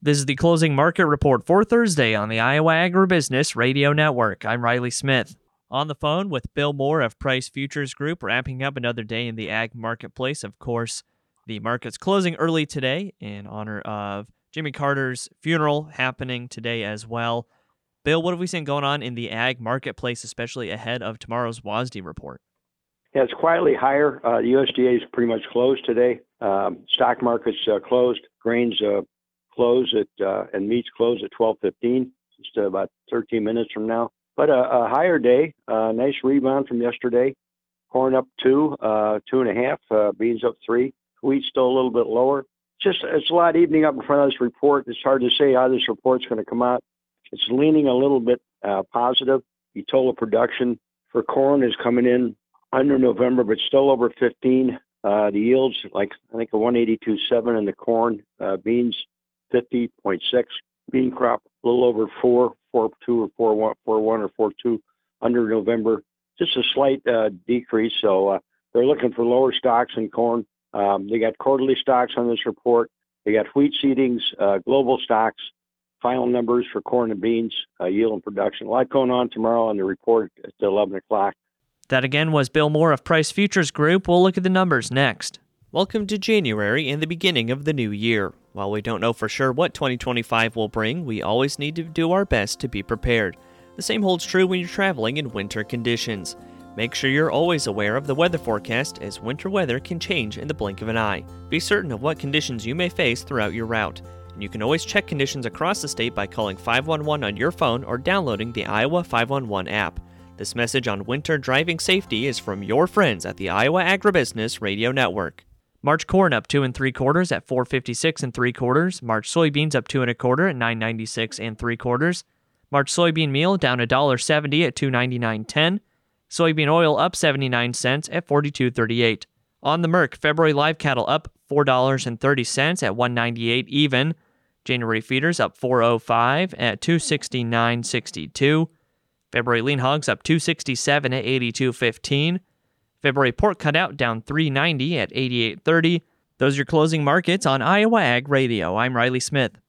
This is the closing market report for Thursday on the Iowa Agribusiness Radio Network. I'm Riley Smith. On the phone with Bill Moore of Price Futures Group, wrapping up another day in the ag marketplace. Of course, the market's closing early today in honor of Jimmy Carter's funeral happening today as well. Bill, what have we seen going on in the ag marketplace, especially ahead of tomorrow's WASDE report? Yeah, it's quietly higher. The USDA is pretty much closed today. Stock markets closed. Grains close at and meats close at 12:15, just about 13 minutes from now. But a higher day, nice rebound from yesterday. Corn up 2.5, beans up 3. Wheat still a little bit lower. It's a lot evening up in front of this report. It's hard to say how this report's going to come out. It's leaning a little bit positive. The total production for corn is coming in under November, but still over 15. The yields, I think a 182.7 in the corn. Beans, 50.6. Bean crop, a little over 4.2 or 4.1 or 4.2 under November. Just a slight decrease. So they're looking for lower stocks in corn. They got quarterly stocks on this report. They got wheat seedings, global stocks, final numbers for corn and beans, yield and production. A lot going on tomorrow on the report at 11 o'clock. That again was Bill Moore of Price Futures Group. We'll look at the numbers next. Welcome to January and the beginning of the new year. While we don't know for sure what 2025 will bring, we always need to do our best to be prepared. The same holds true when you're traveling in winter conditions. Make sure you're always aware of the weather forecast, as winter weather can change in the blink of an eye. Be certain of what conditions you may face throughout your route. And you can always check conditions across the state by calling 511 on your phone or downloading the Iowa 511 app. This message on winter driving safety is from your friends at the Iowa Agribusiness Radio Network. March corn up 2 3/4 at 4.56 3/4. March soybeans up 2 1/4 at 9.96 3/4. March soybean meal down $1.70 at 2.9910. Soybean oil up 79 cents at 42.38. On the Merc, February live cattle up $4.30 at 198 even. January feeders up 4.05 at 269.62. February lean hogs up 267 at 82.15. February pork cutout down 390 at 88.30. Those are your closing markets on Iowa Ag Radio. I'm Riley Smith.